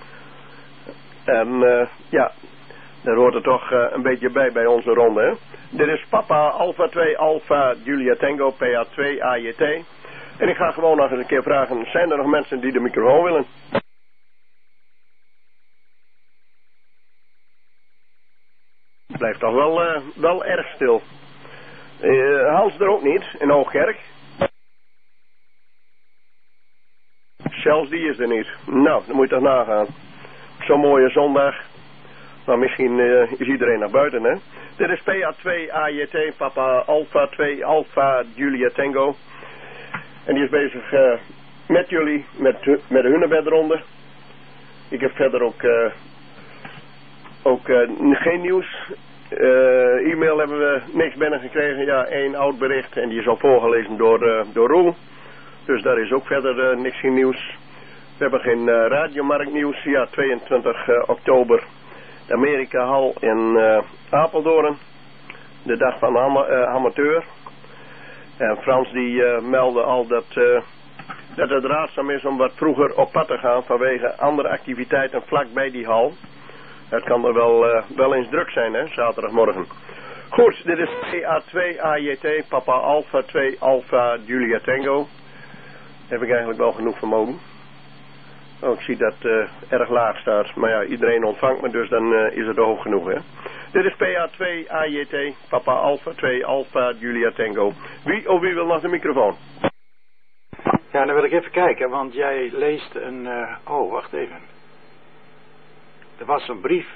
En ja, daar hoort er toch een beetje bij onze ronde, hè? Dit is Papa Alpha 2 Alpha Julia Tango PA2 AJT. En ik ga gewoon nog eens een keer vragen, zijn er nog mensen die de microfoon willen? Het blijft toch wel erg stil. Hans er ook niet, in Hoogkerk. Zelfs die is er niet. Nou, dan moet je toch nagaan. Zo'n mooie zondag. Maar misschien is iedereen naar buiten, hè. Dit is PA2 AJT, Papa Alpha 2 Alpha Julia Tango. En die is bezig met jullie, met de hunebedronde. Ik heb verder ook geen nieuws. E-mail hebben we niks binnengekregen. Ja, 1 oud bericht en die is al voorgelezen door Roel. Dus daar is ook verder niks geen nieuws. We hebben geen radiomarktnieuws. Ja, 22 oktober. De Amerika-hal in Apeldoorn. De dag van amateur. En Frans die meldde al dat het raadzaam is om wat vroeger op pad te gaan vanwege andere activiteiten vlak bij die hal. Het kan er wel eens druk zijn, hè, zaterdagmorgen. Goed, dit is PA2 AJT, Papa Alpha 2 Alpha Julia Tango. Heb ik eigenlijk wel genoeg vermogen. Oh, ik zie dat erg laag staat. Maar ja, iedereen ontvangt me, dus dan is het hoog genoeg, hè. Dit is PA2 AJT, Papa Alpha 2 Alpha Julia Tango. Wie wil nog de microfoon? Ja, dan wil ik even kijken, want jij leest een... oh, wacht even. Er was een brief,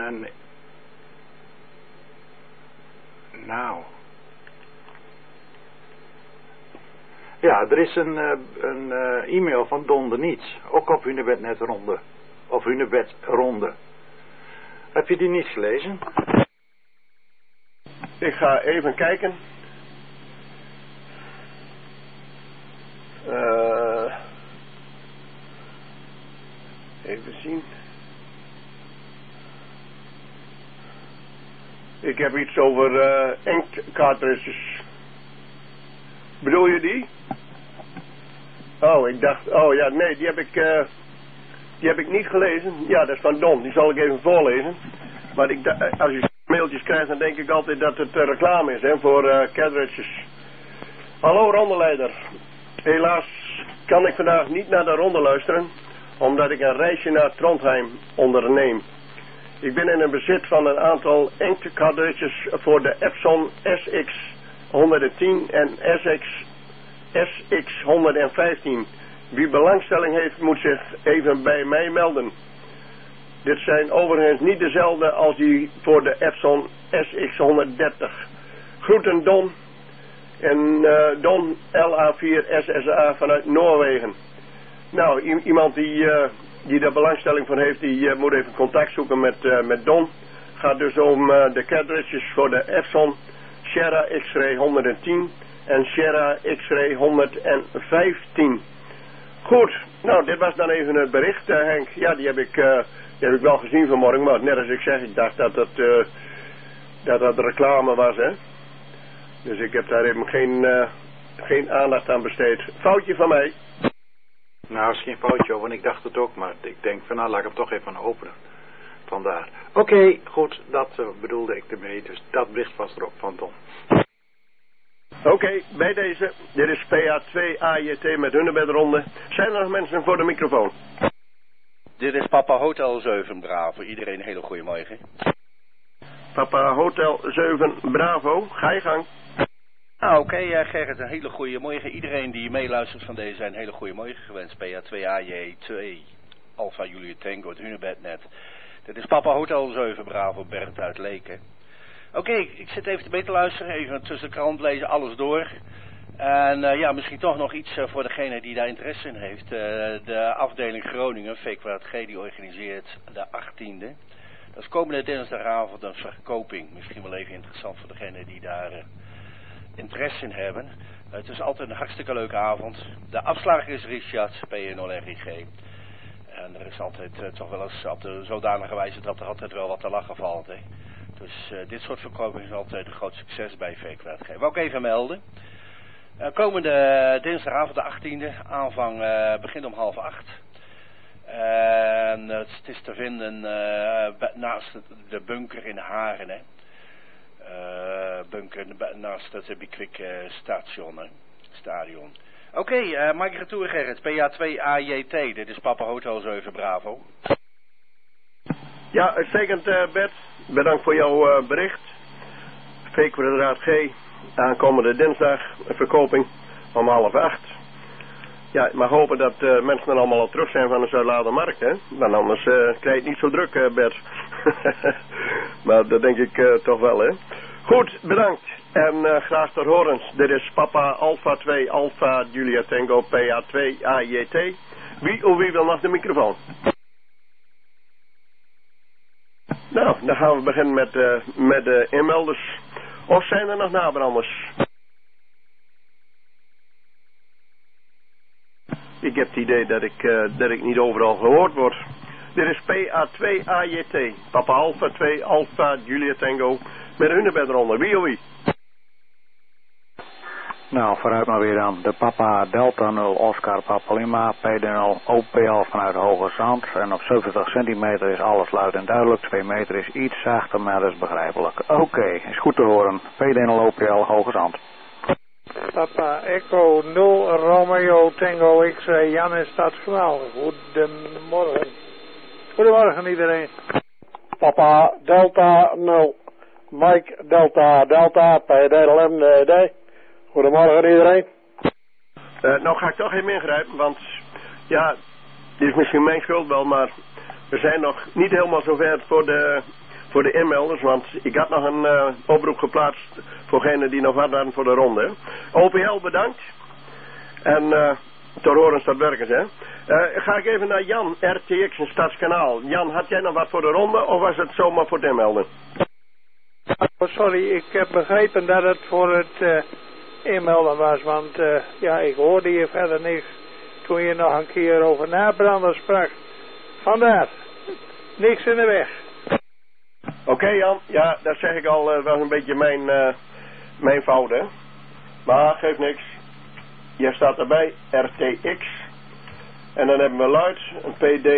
Nou... Ja, er is een e-mail van Don de Niets, ook op Hunebed Ronde. Of Hunebed Ronde. Heb je die niet gelezen? Ik ga even kijken. Even zien. Ik heb iets over inktcartridges. Bedoel je die? Oh, ik dacht... Oh ja, nee, die heb ik niet gelezen. Ja, dat is van Don. Die zal ik even voorlezen. Maar als je mailtjes krijgt, dan denk ik altijd dat het reclame is, hè, voor cartridges. Hallo rondeleider. Helaas kan ik vandaag niet naar de ronde luisteren, omdat ik een reisje naar Trondheim onderneem. Ik ben in een bezit van een aantal inktcartridges voor de Epson SX110 en SX115. Wie belangstelling heeft, moet zich even bij mij melden. Dit zijn overigens niet dezelfde als die voor de Epson SX130. Groeten Don en Don LA4 SSA vanuit Noorwegen. Nou, iemand die daar belangstelling van heeft, die moet even contact zoeken met Don. Gaat dus om de cartridges voor de Epson Sierra X-Ray 110 en Sierra X-Ray 115. Goed, nou dit was dan even het bericht, Henk. Ja, die heb ik wel gezien vanmorgen, maar net als ik zeg, ik dacht dat dat reclame was, hè. Dus ik heb daar even geen aandacht aan besteed. Foutje van mij. Nou, is geen foutje, want ik dacht het ook, maar ik denk van nou, laat ik hem toch even openen. Vandaar. Oké, goed, dat bedoelde ik ermee, dus dat bericht was erop van Don. Oké, bij deze, dit is PA2 AJT met Hunnebedronde. Zijn er nog mensen voor de microfoon? Dit is Papa Hotel 7 Bravo, iedereen een hele goede morgen. Papa Hotel 7 Bravo, ga je gang. Oké, Gerrit, een hele goede morgen. Iedereen die meeluistert van deze zijn een hele goede morgen gewenst. PA2 AJ2 Alpha Juliet Tango, het Hunebednet. Dit is Papa Hotel 7 Bravo, Bernd uit Leken. Oké, ik zit even te luisteren, even tussen de krant lezen, alles door. En ja, misschien toch nog iets voor degene die daar interesse in heeft. De afdeling Groningen, VQG, die organiseert de 18e. Dat is komende dinsdagavond een verkoping. Misschien wel even interessant voor degene die daar interesse in hebben. Het is altijd een hartstikke leuke avond. De afslager is Richard, P0RIG. En er is altijd toch wel eens op de zodanige wijze dat er altijd wel wat te lachen valt. Hè. Dus dit soort verkoping is altijd een groot succes bij VQG. Wou ik even melden. Komende dinsdagavond de 18e, aanvang begint om 7:30. En het is te vinden naast de bunker in Haren. Hè. Bunker naast het Bikwik stadion. Oké, maak je retour Gerrit, PA2 AJT, dit is Papa Hotel 7 Bravo. Ja, uitstekend Bert, bedankt voor jouw bericht. VQG, aankomende dinsdag, een verkoping om 7:30. Ja, ik mag hopen dat mensen dan allemaal al terug zijn van de Zuidlaardermarkt, hè. Want anders krijg je het niet zo druk, Bert. Maar dat denk ik toch wel, hè. Goed, bedankt. En graag tot horens. Dit is Papa Alpha 2 Alpha Julia Tango PA2 AJT. Wie wil nog de microfoon? Nou, dan gaan we beginnen met de inmelders. Of zijn er nog nabranders? Ik heb het idee dat ik niet overal gehoord word. Dit is PA2 AJT. Papa Alpha 2 Alpha Julia Tango met hun bed eronder. Wie of wie? Nou, vooruit maar weer aan. De Papa Delta 0 Oscar Papa Lima PD0 OPL vanuit Hoge Zand. En op 70 centimeter is alles luid en duidelijk. 2 meter is iets zachter, maar dat is begrijpelijk. Oké, is goed te horen. PD0 OPL Hoge Zand. Papa Echo 0 Romeo Tango X-Ray Jan in Stadsgewaal. Goedemorgen. Goedemorgen iedereen. Papa Delta 0 Mike Delta PDLMD. Goedemorgen iedereen. Nou ga ik toch even ingrijpen, want ja, dit is misschien mijn schuld wel, maar we zijn nog niet helemaal zover voor de inmelders, want ik had nog een oproep geplaatst voorgenen die nog wat hadden voor de ronde. OPL bedankt. En tot horens tot werkers, hè. Ga ik even naar Jan, RTX in Stadskanaal. Jan, had jij nog wat voor de ronde of was het zomaar voor het inmelden? Oh, sorry, ik heb begrepen dat het voor het inmelden was, want ja, ik hoorde hier verder niks toen je nog een keer over nabranden sprak. Vandaar, niks in de weg. Oké, Jan, ja, dat zeg ik al, was een beetje mijn fout, hè. Maar geeft niks. Jij staat erbij, RTX. En dan hebben we luid, een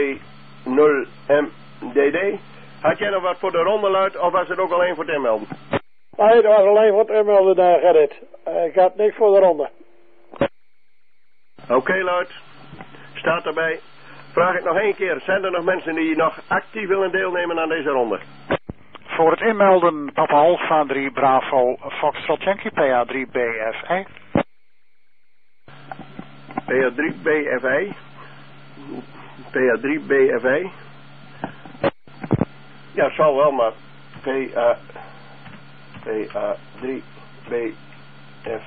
PD0MDD. Had jij nog wat voor de ronde luid, of was het ook alleen voor het inmelden? Nee, het was alleen voor het inmelden daar, Gerrit. Ik had niks voor de ronde. Oké, luid. Staat erbij. Vraag ik nog één keer, zijn er nog mensen die nog actief willen deelnemen aan deze ronde? Voor het inmelden Papa Alpha 3 Bravo Foxtrot Yankee PA3 BFE. PA3 BFE. PA3 BFE. Ja, het zal wel, maar PA3 BFE.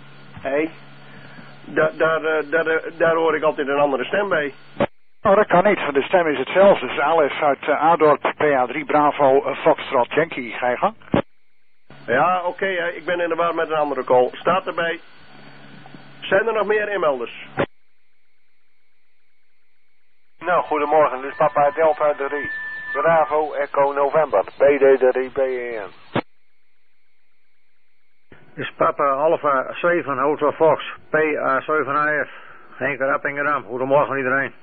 Daar hoor ik altijd een andere stem bij. Oh, dat kan niet. De stem is hetzelfde. Dus Alef uit Adorp PA3 Bravo Foxtrot Yankee. Ga je gang? Ja, oké, ik ben in de war met een andere call. Staat erbij. Zijn er nog meer inmelders? Nou, goedemorgen. Dit is Papa Delta 3. Bravo Echo November. PD3 BEN. Dit is Papa Alpha 7 Hotel Fox PA7AF. Henk Rappingerdam. Goedemorgen iedereen.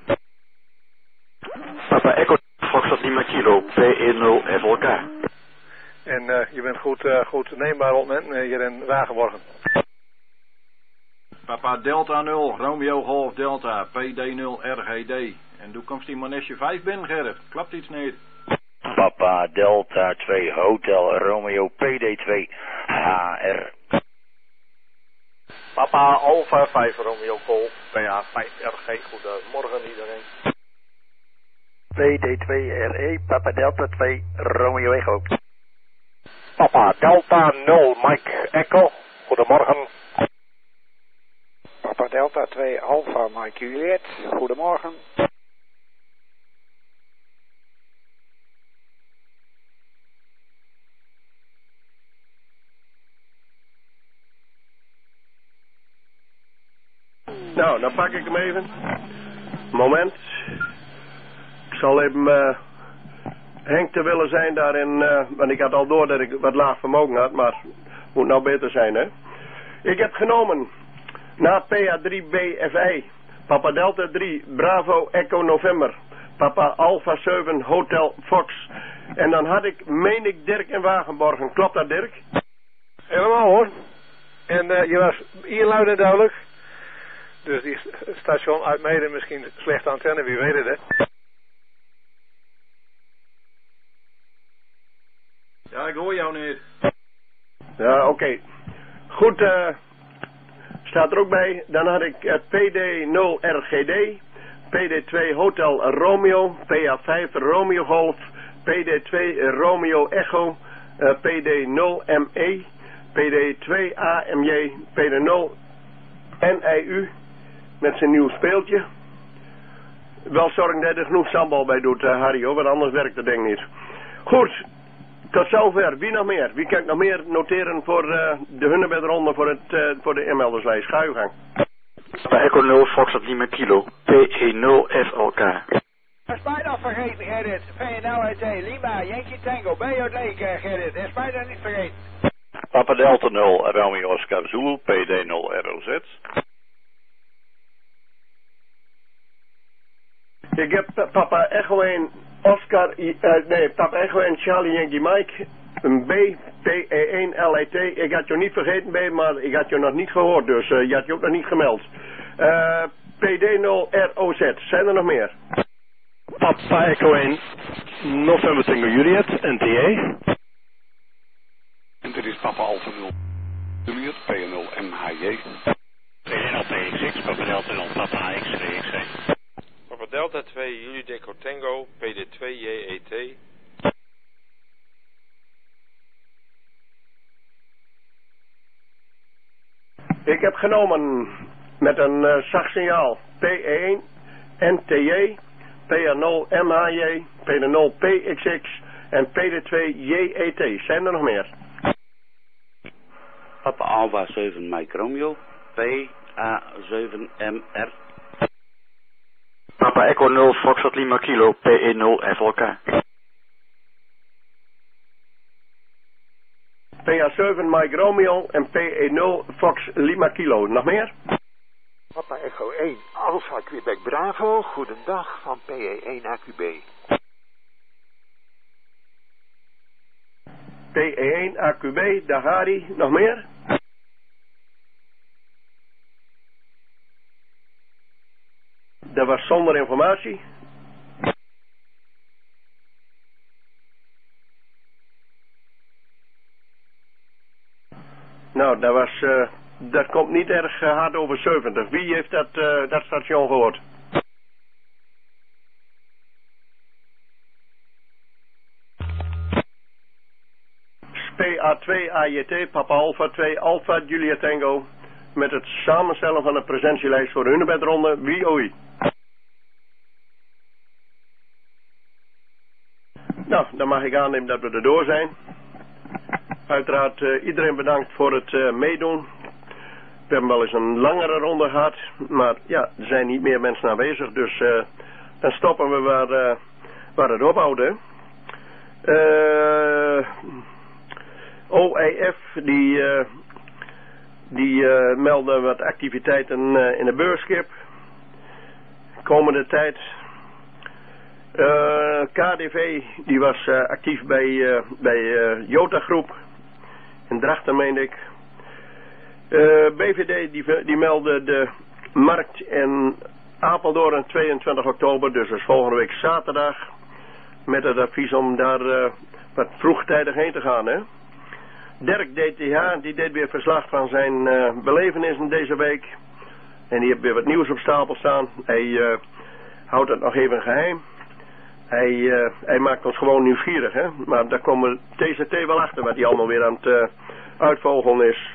Papa Echo Fox Lima Kilo PE0 FLK. En je bent goed neembaar op men hier in Wagenborgen. Papa Delta 0 Romeo Golf Delta PD0 RGD. En doe komst die Manesje 5 binnen, Gerrit. Klapt iets niet. Papa Delta 2 Hotel Romeo PD2 HR. Papa Alpha 5 Romeo Golf PA5 RG. Goedemorgen iedereen. PD2RE Papa Delta 2 Romeo Echo. Papa Delta 0 Mike Echo. Goedemorgen. Papa Delta 2 Alpha Mike Juliet. Goedemorgen. Nou, dan pak ik hem even. Moment. Ik zal even Henk te willen zijn daarin, want ik had al door dat ik wat laag vermogen had, maar moet nou beter zijn, hè. Ik heb genomen na PA3BFI, Papa Delta 3, Bravo Echo November, Papa Alpha 7 Hotel Fox. En dan had ik, meen ik, Dirk in Wagenborgen. Klopt dat, Dirk? Helemaal hoor. En je was hier luid en duidelijk. Dus die station uit Meeden misschien slechte antenne, wie weet het, hè. Ja, ik hoor jou niet. Ja, oké. Goed, staat er ook bij. Dan had ik PD0RGD, PD2 Hotel Romeo, PA5 Romeo Golf, PD2 Romeo Echo, PD0ME, PD2 AMJ, PD0 NIU met zijn nieuw speeltje. Wel zorgen dat je er genoeg sambal bij doet, Harry, hoor, want anders werkt het ding niet. Goed. Tot zover. Wie nog meer? Wie kan ik nog meer noteren voor de Hunnebedronde voor de inmelderslijst? Ga uw gang. Bij Echo 0 Fox Lima Kilo PE0 FLK. Is mij nog vergeten, Gerrit? VNL-IT, Lima, Yankee Tango, Bayard Lake, Gerrit. Is mij nog niet vergeten? Papa Delta 0 Romeo Oscar Zulu PD0 ROZ. Ik heb Papa Echo 1 Oscar, Papa Echo 1 Charlie Yankee Mike, een B, PE1 LIT. Ik had je niet vergeten, B, maar ik had je nog niet gehoord, dus je had je ook nog niet gemeld. PD0 ROZ, zijn er nog meer? Papa Echo 1 November Tango Juliet, NTA. En dit is Papa Alpha 0 Juliet, P0 MHJ. PD0 PX6, Papa Delta 0 Papa X3X1. Papa Delta 2 Juli Deco Tango, PD2 JET. Ik heb genomen met een zacht signaal P1 NTJ, PR0 MHJ, PD0 PXX en PD2 JET. Zijn er nog meer? Papa Alpha 7 Mike Romeo, PA7MR. Papa Echo 0 Foxtrot Lima Kilo PE0 FLK. PA7 Mike Romeo en PE0 Fox Lima Kilo. Nog meer? Papa Echo 1 Alpha Quebec Bravo. Goedendag van PE1 AQB. PE1 AQB, dag Harry. Nog meer? Dat was zonder informatie. Nou, dat komt niet erg hard over 70. Wie heeft dat station gehoord? PA2 AJT, Papa Alpha 2 Alpha Julia Tango. Met het samenstellen van een presentielijst voor de Hunebedronde. Wie oei? Nou, dan mag ik aannemen dat we erdoor zijn. Uiteraard iedereen bedankt voor het meedoen. We hebben wel eens een langere ronde gehad. Maar ja, er zijn niet meer mensen aanwezig. Dus dan stoppen we waar het ophoudt. OEF die melden wat activiteiten in de beurskip. Komende tijd. KDV die was actief bij Jota Groep. In Drachten meende ik. BVD die meldde de markt in Apeldoorn 22 oktober. Dus dat is volgende week zaterdag. Met het advies om daar wat vroegtijdig heen te gaan. Hè? Dirk DTH die deed weer verslag van zijn belevenissen deze week. En die heeft weer wat nieuws op stapel staan. Hij houdt het nog even geheim. Hij maakt ons gewoon nieuwsgierig, hè. Maar daar komen TCT wel achter wat hij allemaal weer aan het uitvogelen is.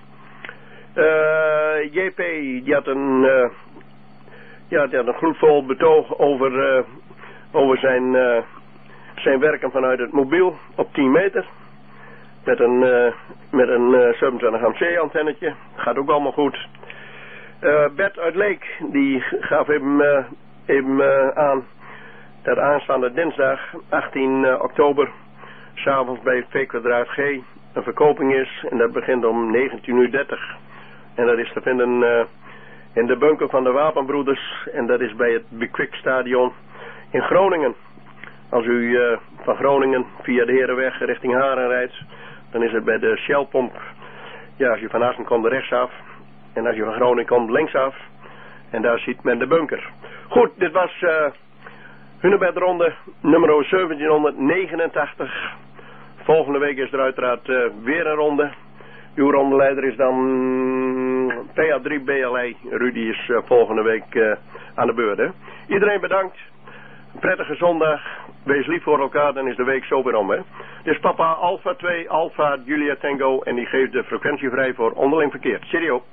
JP, die had een gloedvol betoog over zijn werken vanuit het mobiel op 10 meter. Met een 27 MC antennetje. Gaat ook allemaal goed. Bert uit Leek, die gaf even aan dat aanstaande dinsdag 18 oktober s'avonds bij V kwadraat G een verkoping is. En dat begint om 19:30. En dat is te vinden in de bunker van de Wapenbroeders. En dat is bij het Bekwik Stadion in Groningen. Als u van Groningen via de Herenweg richting Haren rijdt, dan is het bij de Shellpomp. Ja, als je van Assen komt rechtsaf. En als je van Groningen komt linksaf. En daar ziet men de bunker. Goed, dit was Hunebedronde nummer 1789. Volgende week is er uiteraard weer een ronde. Uw rondeleider is dan PA3 BLE. Rudy is volgende week aan de beurt. Hè? Iedereen bedankt. Een prettige zondag. Wees lief voor elkaar, dan is de week zo weer om. Hè? Dit is Papa Alpha 2 Alpha Julia Tango. En die geeft de frequentie vrij voor onderling verkeer. Cheerio.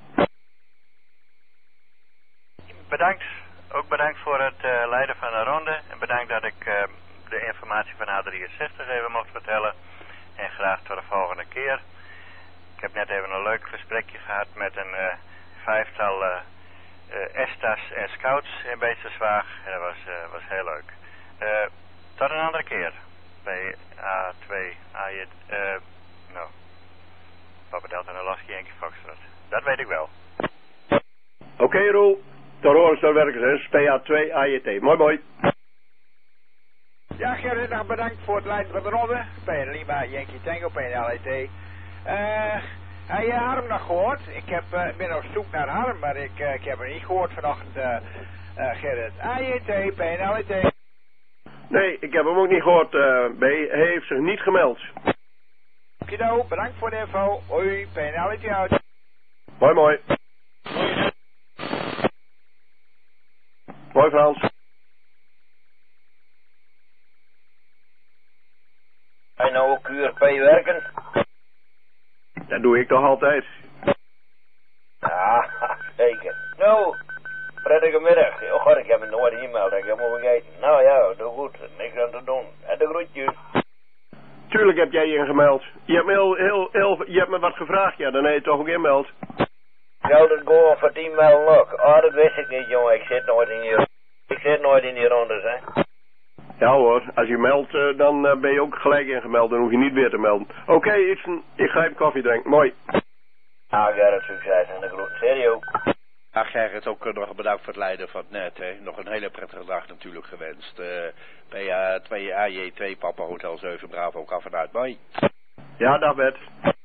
Bedankt. Ook bedankt voor het leiden van de ronde. En bedankt dat ik de informatie van A63 even mocht vertellen. En graag tot de volgende keer. Ik heb net even een leuk gesprekje gehad met een vijftal Estas en Scouts in Beesterswaag. En dat was heel leuk. Tot een andere keer. Bij A2, Papa Delta en Lasky Yankee Foxtrot. Dat weet ik wel. Oké, Roel. Tot horen zo werken ze. PA2 AJT. Mooi mooi. Ja, Gerrit, nog bedankt voor het leiden van de ronde. Bij Lima, Yankee Tango, bij LET. Heb je Harm nog gehoord? Ik ben op zoek naar Harm, maar ik heb hem niet gehoord vanochtend, Gerrit. AJT, bij LET. Nee, ik heb hem ook niet gehoord, B. Hij heeft zich niet gemeld. Kido, bedankt voor de info. Hoi, bij LET uit. Mooi mooi. Mooi Frans. Ga je nou ook QRP werken? Dat doe ik toch altijd. Ja, zeker. Nou, prettige middag. Oh god, ik heb een nooit e-mail, dat ik helemaal vergeten. Nou ja, doe goed. Niks aan te doen. En de groetjes. Tuurlijk heb jij je ingemeld. Je hebt me je hebt me wat gevraagd, ja, dan heb je toch ook inmeld. Zou dat gewoon voor 10 mijl nog? Oh, dat wist ik niet, jongen. Ik zit nooit in die rondes, hè. Ja hoor, als je meldt, dan ben je ook gelijk ingemeld. Dan hoef je niet weer te melden. Oké, Ibsen, ik ga even koffie drinken. Mooi. Nou, Gerrit, succes en de groeten. Serio. Ja, Gerrit, ook nog bedankt voor het leiden van het net. Hè. Nog een hele prettige dag natuurlijk gewenst. PA2 AJ2 Papa Hotel 7 Bravo, ook af en uit. Bye. Ja, dag Bert.